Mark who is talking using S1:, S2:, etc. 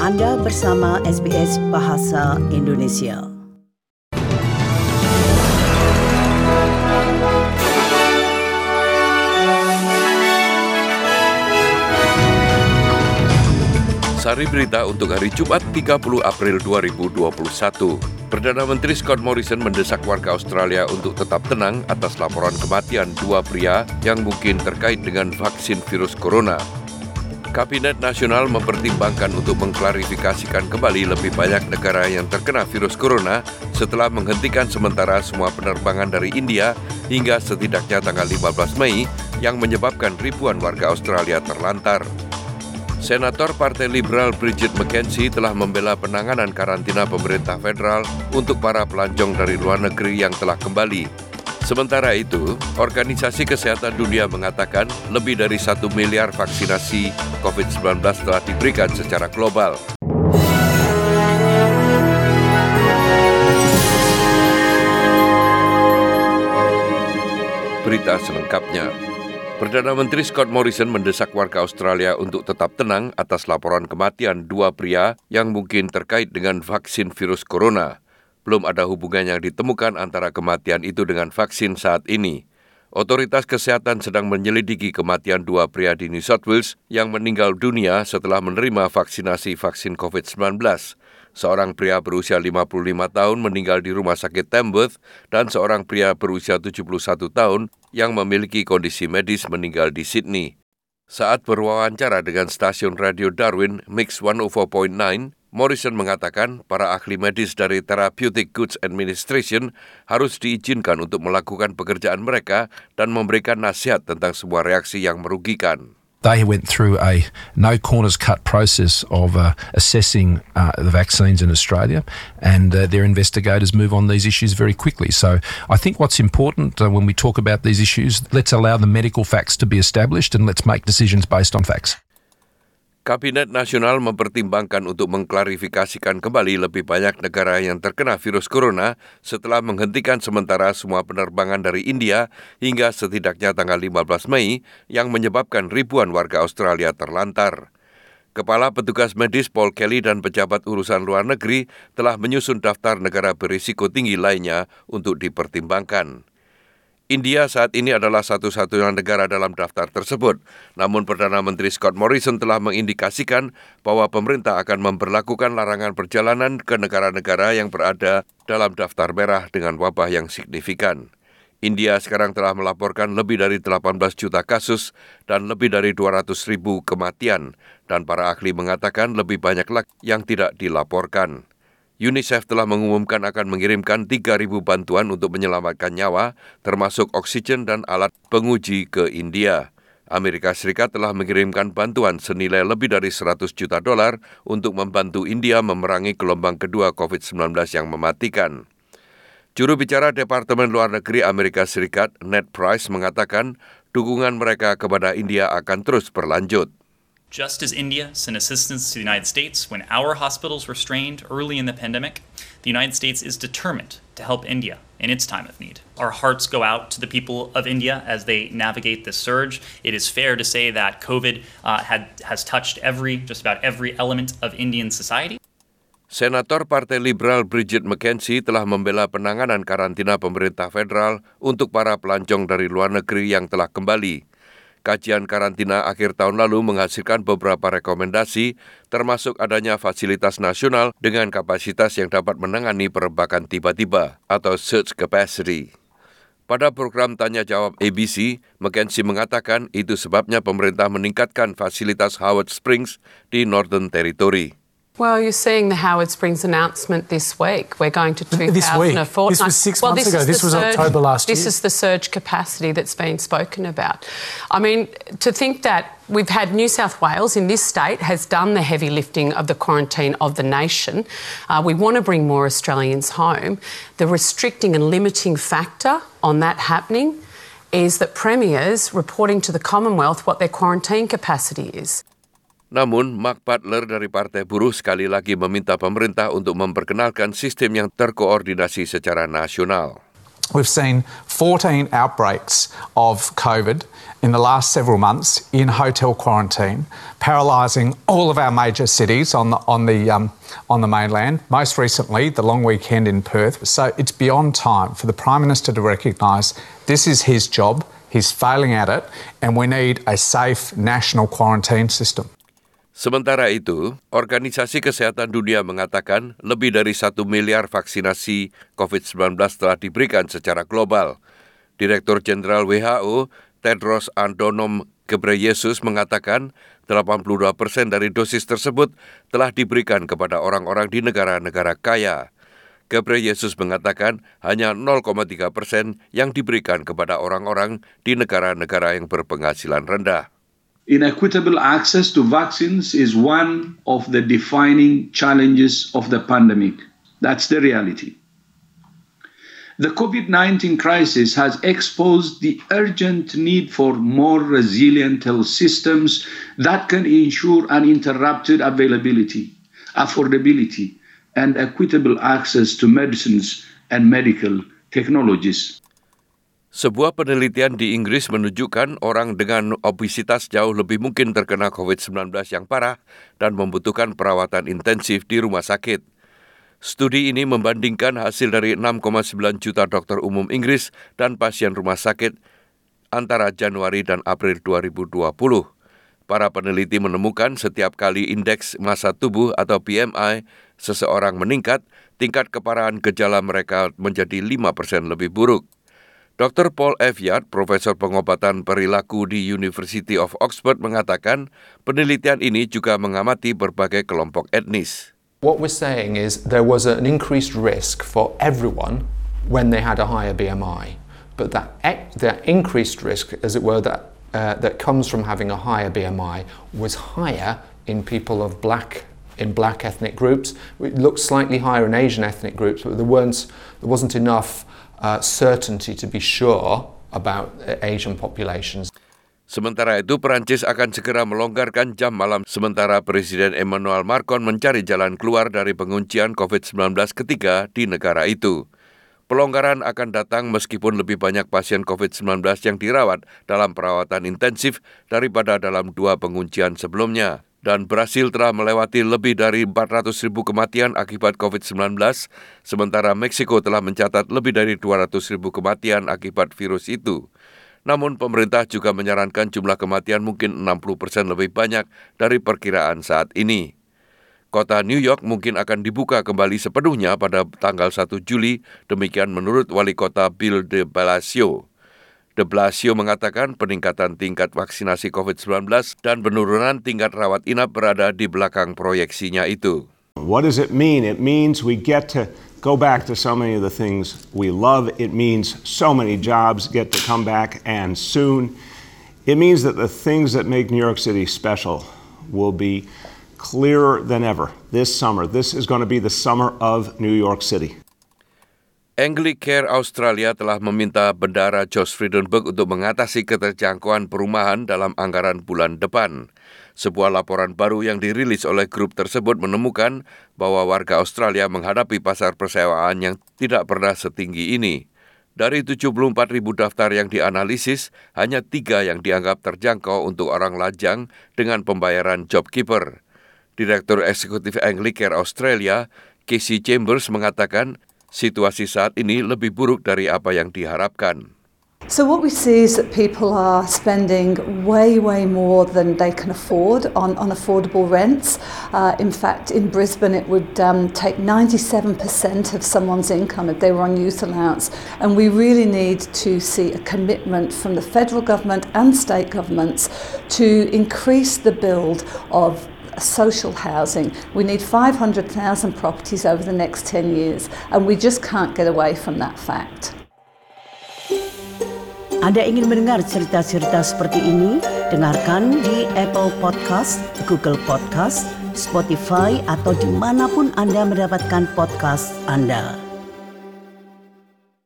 S1: Anda bersama SBS Bahasa Indonesia.
S2: Sari berita untuk hari Jumat 30 April 2021. Perdana Menteri Scott Morrison mendesak warga Australia untuk tetap tenang atas laporan kematian dua pria yang mungkin terkait dengan vaksin virus corona. Kabinet Nasional mempertimbangkan untuk mengklarifikasikan kembali lebih banyak negara yang terkena virus corona setelah menghentikan sementara semua penerbangan dari India hingga setidaknya tanggal 15 Mei yang menyebabkan ribuan warga Australia terlantar. Senator Partai Liberal Bridget McKenzie telah membela penanganan karantina pemerintah federal untuk para pelancong dari luar negeri yang telah kembali. Sementara itu, Organisasi Kesehatan Dunia mengatakan lebih dari 1 miliar vaksinasi COVID-19 telah diberikan secara global. Berita selengkapnya. Perdana Menteri Scott Morrison mendesak warga Australia untuk tetap tenang atas laporan kematian dua pria yang mungkin terkait dengan vaksin virus corona. Belum ada hubungan yang ditemukan antara kematian itu dengan vaksin saat ini. Otoritas kesehatan sedang menyelidiki kematian dua pria di New South Wales yang meninggal dunia setelah menerima vaksinasi vaksin COVID-19. Seorang pria berusia 55 tahun meninggal di rumah sakit Tamworth dan seorang pria berusia 71 tahun yang memiliki kondisi medis meninggal di Sydney. Saat berwawancara dengan stasiun radio Darwin Mix 104.9, Morrison mengatakan para ahli medis dari Therapeutic Goods Administration harus diizinkan untuk melakukan pekerjaan mereka dan memberikan nasihat tentang semua reaksi yang merugikan.
S3: They went through a no-corners-cut process of assessing the vaccines in Australia, and their investigators move on these issues very quickly. So I think what's important when we talk about these issues, let's allow the medical facts to be established and let's make decisions based on facts.
S2: Kabinet Nasional mempertimbangkan untuk mengklarifikasikan kembali lebih banyak negara yang terkena virus corona setelah menghentikan sementara semua penerbangan dari India hingga setidaknya tanggal 15 Mei yang menyebabkan ribuan warga Australia terlantar. Kepala Petugas Medis Paul Kelly dan pejabat urusan luar negeri telah menyusun daftar negara berisiko tinggi lainnya untuk dipertimbangkan. India saat ini adalah satu-satunya negara dalam daftar tersebut. Namun Perdana Menteri Scott Morrison telah mengindikasikan bahwa pemerintah akan memberlakukan larangan perjalanan ke negara-negara yang berada dalam daftar merah dengan wabah yang signifikan. India sekarang telah melaporkan lebih dari 18 juta kasus dan lebih dari 200.000 kematian, dan para ahli mengatakan lebih banyak lagi yang tidak dilaporkan. UNICEF telah mengumumkan akan mengirimkan 3.000 bantuan untuk menyelamatkan nyawa, termasuk oksigen dan alat penguji ke India. Amerika Serikat telah mengirimkan bantuan senilai lebih dari $100 juta untuk membantu India memerangi gelombang kedua COVID-19 yang mematikan. Juru bicara Departemen Luar Negeri Amerika Serikat, Ned Price, mengatakan dukungan mereka kepada India akan terus berlanjut.
S4: Just as India sent assistance to the United States when our hospitals were strained early in the pandemic, the United States is determined to help India in its time of need. Our hearts go out to the people of India as they navigate this surge. It is fair to say that COVID has touched just about every element of Indian society.
S2: Senator Partai Liberal Bridget McKenzie telah membela penanganan karantina pemerintah federal untuk para pelancong dari luar negeri yang telah kembali. Kajian karantina akhir tahun lalu menghasilkan beberapa rekomendasi, termasuk adanya fasilitas nasional dengan kapasitas yang dapat menangani perebakan tiba-tiba atau surge capacity. Pada program Tanya Jawab ABC, McKenzie mengatakan itu sebabnya pemerintah meningkatkan fasilitas Howard Springs di Northern Territory.
S5: Well, you're seeing the Howard Springs announcement this week. We're going to 2,000
S6: this week.
S5: a fortnight.
S6: This was 6 months ago. This was October last year.
S5: This is the surge capacity that's been spoken about. I mean, to think that we've had New South Wales in this state has done the heavy lifting of the quarantine of the nation. We want to bring more Australians home. The restricting and limiting factor on that happening is that premiers reporting to the Commonwealth what their quarantine capacity is.
S2: Namun, Mark Butler dari Partai Buruh sekali lagi meminta pemerintah untuk memperkenalkan sistem yang terkoordinasi secara nasional.
S6: we've seen 14 outbreaks of COVID in the last several months in hotel quarantine, paralysing all of our major cities on the mainland. Most recently, the long weekend in Perth. So it's beyond time for the Prime Minister to recognise this is his job. He's failing at it, and we need a safe national quarantine system.
S2: Sementara itu, Organisasi Kesehatan Dunia mengatakan lebih dari 1 miliar vaksinasi COVID-19 telah diberikan secara global. Direktur Jenderal WHO, Tedros Adhanom Ghebreyesus mengatakan 82% dari dosis tersebut telah diberikan kepada orang-orang di negara-negara kaya. Ghebreyesus mengatakan hanya 0,3% yang diberikan kepada orang-orang di negara-negara yang berpenghasilan rendah.
S7: Inequitable access to vaccines is one of the defining challenges of the pandemic. That's the reality. The COVID-19 crisis has exposed the urgent need for more resilient health systems that can ensure uninterrupted availability, affordability, and equitable access to medicines and medical technologies.
S2: Sebuah penelitian di Inggris menunjukkan orang dengan obesitas jauh lebih mungkin terkena COVID-19 yang parah dan membutuhkan perawatan intensif di rumah sakit. Studi ini membandingkan hasil dari 6,9 juta dokter umum Inggris dan pasien rumah sakit antara Januari dan April 2020. Para peneliti menemukan setiap kali indeks massa tubuh atau BMI seseorang meningkat, tingkat keparahan gejala mereka menjadi 5% lebih buruk. Dr. Paul F. Yard, Profesor Pengobatan Perilaku di University of Oxford mengatakan penelitian ini juga mengamati berbagai kelompok etnis.
S8: What we're saying is there was an increased risk for everyone when they had a higher BMI, but that increased risk, as it were, that comes from having a higher BMI was higher in people of black ethnic groups. It looked slightly higher in Asian ethnic groups, but there wasn't enough certainty to be sure about Asian populations.
S2: Sementara itu, Perancis akan segera melonggarkan jam malam sementara Presiden Emmanuel Macron mencari jalan keluar dari penguncian COVID-19 ketiga di negara itu. Pelonggaran akan datang meskipun lebih banyak pasien COVID-19 yang dirawat dalam perawatan intensif daripada dalam 2 penguncian sebelumnya. Dan Brasil telah melewati lebih dari 400.000 kematian akibat COVID-19, sementara Meksiko telah mencatat lebih dari 200.000 kematian akibat virus itu. Namun pemerintah juga menyarankan jumlah kematian mungkin 60% lebih banyak dari perkiraan saat ini. Kota New York mungkin akan dibuka kembali sepenuhnya pada tanggal 1 Juli, demikian menurut Wali Kota Bill de Blasio. De Blasio mengatakan peningkatan tingkat vaksinasi COVID-19 dan penurunan tingkat rawat inap berada di belakang proyeksinya itu.
S9: What does it mean? It means we get to go back to so many of the things we love. It means so many jobs get to come back and soon. It means that the things that make New York City special will be clearer than ever this summer. This is going to be the summer of New York City.
S2: Anglicare Australia telah meminta Bendahara Josh Frydenberg untuk mengatasi keterjangkauan perumahan dalam anggaran bulan depan. Sebuah laporan baru yang dirilis oleh grup tersebut menemukan bahwa warga Australia menghadapi pasar persewaan yang tidak pernah setinggi ini. Dari 74.000 daftar yang dianalisis, hanya 3 yang dianggap terjangkau untuk orang lajang dengan pembayaran JobKeeper. Direktur Eksekutif Anglicare Australia, Casey Chambers, mengatakan situasi saat ini lebih buruk dari apa yang diharapkan.
S10: So what we see is that people are spending way more than they can afford on unaffordable rents. In fact, in Brisbane, it would take 97% of someone's income if they were on youth allowance. And we really need to see a commitment from the federal government and state governments to increase the build of social housing. We need 500,000 properties over the next 10 years, and we just can't get away from that fact.
S1: Anda ingin mendengar cerita-cerita seperti ini? Dengarkan di Apple Podcast, Google Podcast, Spotify, atau dimanapun Anda mendapatkan podcast Anda.